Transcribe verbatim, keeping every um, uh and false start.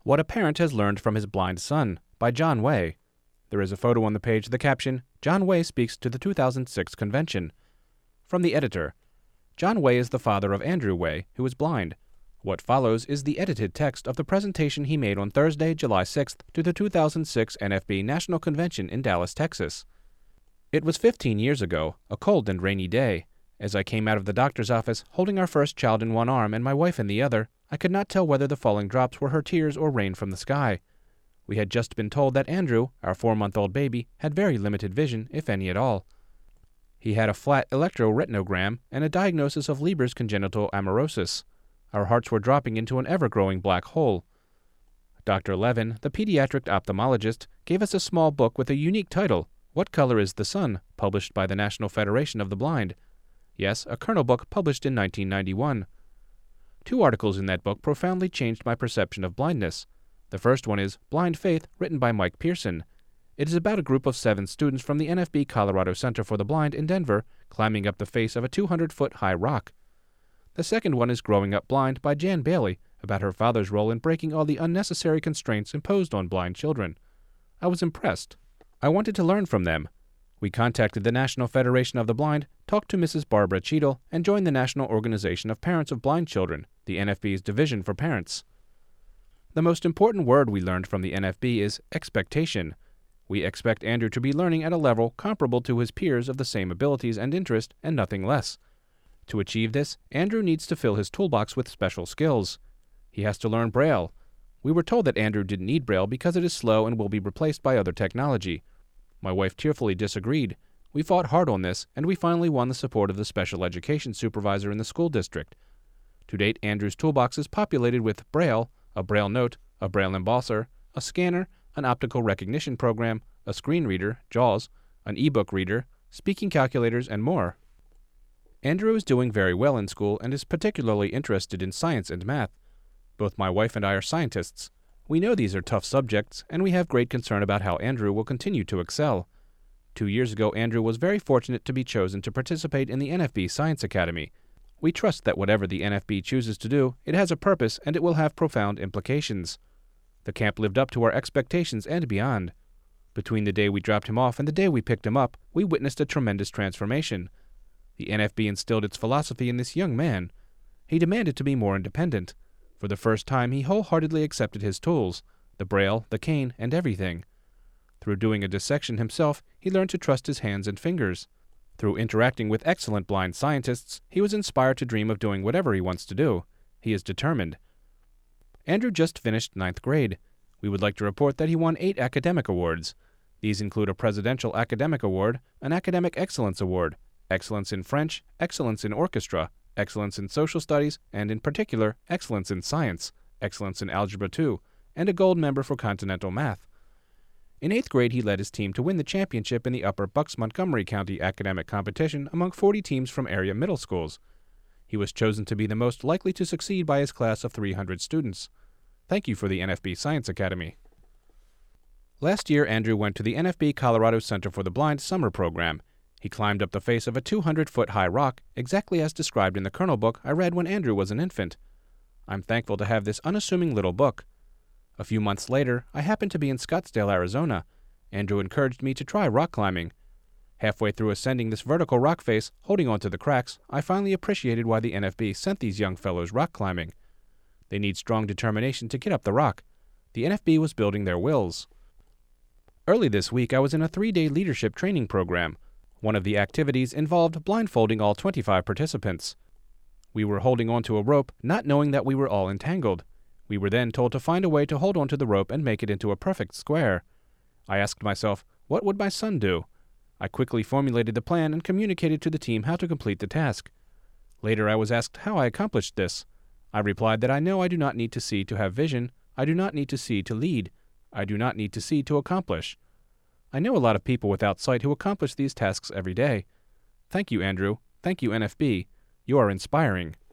What a Parent Has Learned from His Blind Son by John Way. There is a photo on the page, the caption, John Way speaks to the two thousand six convention. From the editor. John Way is the father of Andrew Way, who is blind. What follows is the edited text of the presentation he made on Thursday, July sixth, to the two thousand six N F B National Convention in Dallas, Texas. It was fifteen years ago, a cold and rainy day. As I came out of the doctor's office, holding our first child in one arm and my wife in the other, I could not tell whether the falling drops were her tears or rain from the sky. We had just been told that Andrew, our four-month-old baby, had very limited vision, if any at all. He had a flat electroretinogram and a diagnosis of Leber's congenital amaurosis. Our hearts were dropping into an ever-growing black hole. Doctor Levin, the pediatric ophthalmologist, gave us a small book with a unique title, What Color is the Sun?, published by the National Federation of the Blind. Yes, a Kernel book published in nineteen ninety-one. Two articles in that book profoundly changed my perception of blindness. The first one is Blind Faith, written by Mike Pearson. It is about a group of seven students from the N F B Colorado Center for the Blind in Denver climbing up the face of a two hundred foot high rock. The second one is Growing Up Blind by Jan Bailey, about her father's role in breaking all the unnecessary constraints imposed on blind children. I was impressed. I wanted to learn from them. We contacted the National Federation of the Blind, talked to Missus Barbara Cheadle, and joined the National Organization of Parents of Blind Children, the N F B's Division for Parents. The most important word we learned from the N F B is expectation. We expect Andrew to be learning at a level comparable to his peers of the same abilities and interest, and nothing less. To achieve this, Andrew needs to fill his toolbox with special skills. He has to learn Braille. We were told that Andrew didn't need Braille because it is slow and will be replaced by other technology. My wife tearfully disagreed. We fought hard on this, and we finally won the support of the special education supervisor in the school district. To date, Andrew's toolbox is populated with Braille, a Braille note, a Braille embosser, a scanner, an optical recognition program, a screen reader, JAWS, an e-book reader, speaking calculators, and more. Andrew is doing very well in school and is particularly interested in science and math. Both my wife and I are scientists. We know these are tough subjects, and we have great concern about how Andrew will continue to excel. Two years ago, Andrew was very fortunate to be chosen to participate in the N F B Science Academy. We trust that whatever the N F B chooses to do, it has a purpose and it will have profound implications. The camp lived up to our expectations and beyond. Between the day we dropped him off and the day we picked him up, we witnessed a tremendous transformation. The N F B instilled its philosophy in this young man. He demanded to be more independent. For the first time, he wholeheartedly accepted his tools, the Braille, the cane, and everything. Through doing a dissection himself, he learned to trust his hands and fingers. Through interacting with excellent blind scientists, he was inspired to dream of doing whatever he wants to do. He is determined. Andrew just finished ninth grade. We would like to report that he won eight academic awards. These include a Presidential Academic Award, an Academic Excellence Award, Excellence in French, Excellence in Orchestra, Excellence in Social Studies, and in particular, Excellence in Science, Excellence in Algebra two, and a Gold Member for Continental Math. In eighth grade, he led his team to win the championship in the Upper Bucks-Montgomery County academic competition among forty teams from area middle schools. He was chosen to be the most likely to succeed by his class of three hundred students. Thank you for the N F B Science Academy. Last year, Andrew went to the N F B Colorado Center for the Blind summer program. He climbed up the face of a two hundred foot high rock, exactly as described in the Kernel book I read when Andrew was an infant. I'm thankful to have this unassuming little book. A few months later, I happened to be in Scottsdale, Arizona. Andrew encouraged me to try rock climbing. Halfway through ascending this vertical rock face, holding onto the cracks, I finally appreciated why the N F B sent these young fellows rock climbing. They need strong determination to get up the rock. The N F B was building their wills. Early this week, I was in a three-day leadership training program. One of the activities involved blindfolding all twenty-five participants. We were holding onto a rope, not knowing that we were all entangled. We were then told to find a way to hold onto the rope and make it into a perfect square. I asked myself, what would my son do? I quickly formulated the plan and communicated to the team how to complete the task. Later I was asked how I accomplished this. I replied that I know I do not need to see to have vision, I do not need to see to lead, I do not need to see to accomplish. I know a lot of people without sight who accomplish these tasks every day. Thank you, Andrew. Thank you, N F B. You are inspiring.